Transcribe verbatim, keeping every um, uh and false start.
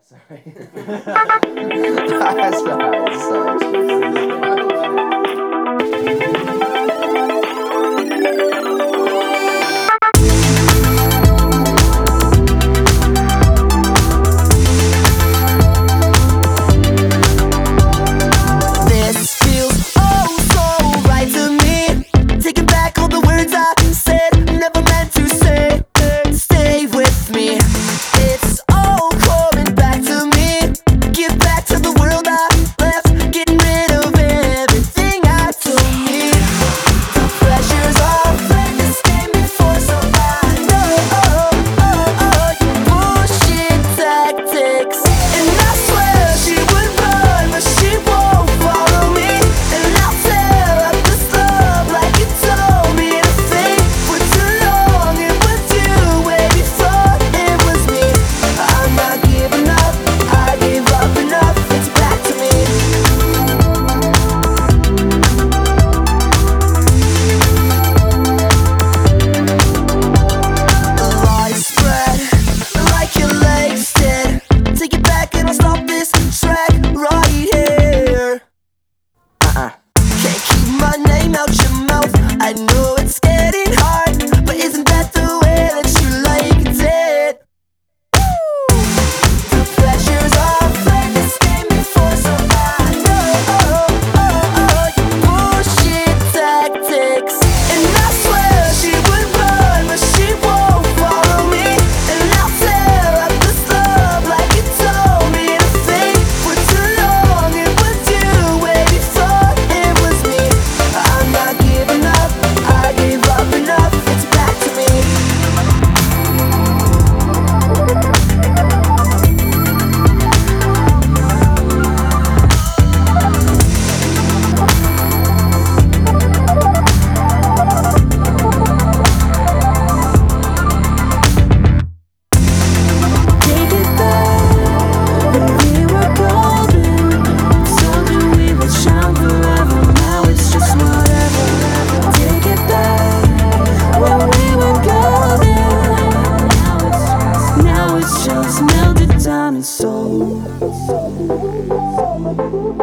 Sorry. That's alright, This feels oh so right to me. Taking back all the words I said, never meant to say. Stay with me. It's all coming back to me. Give back to the world I left. Getting rid of everything I don't need. The pressures of this came before, so I know oh, oh, oh, you bullshit tactics. And I swear she would run, but she won't follow me. And I'll tell her this love like you told me to fake for too long. It was you way before it was me. I'm not giving up, I gave up enough. It's back to me. Lies spread like your legs did. Take it back and I'll stop this track right here. Uh-uh. Can't keep my name out your mouth. I know it's getting hard, but isn't that the way that you liked it? The pleasures of playing this game before, so I know oh, oh, oh, you bullshit tactics. And I swear she would run, but she won't follow me. And I'll tell her this love like you told me to fake for too long. It was you way before it was me. I'm not giving up, I gave up enough. It's back to me. Take it back when we were golden. Told you we would shine forever. Now it's just whatever. Take it back when we were golden. Now it's just melted down and sold.